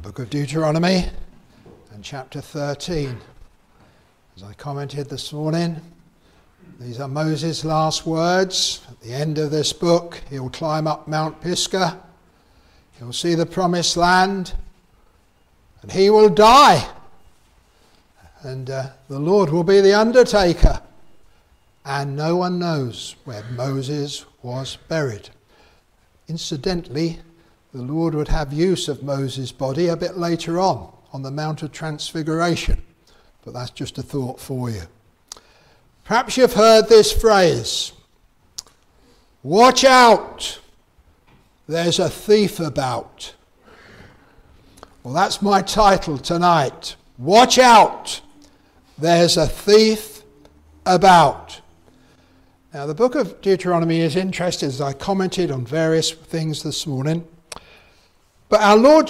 book of Deuteronomy and chapter 13. As I commented this morning, these are Moses' last words. At the end of this book, he'll climb up Mount Pisgah, he'll see the promised land, and he will die. And the Lord will be the undertaker. And no one knows where Moses was buried. Incidentally, the Lord would have use of Moses' body a bit later on the Mount of Transfiguration. But that's just a thought for you. Perhaps you've heard this phrase, "Watch out, there's a thief about." Well, that's my title tonight. Watch out, there's a thief about. Now, the book of Deuteronomy is interesting, as I commented on various things this morning. But our Lord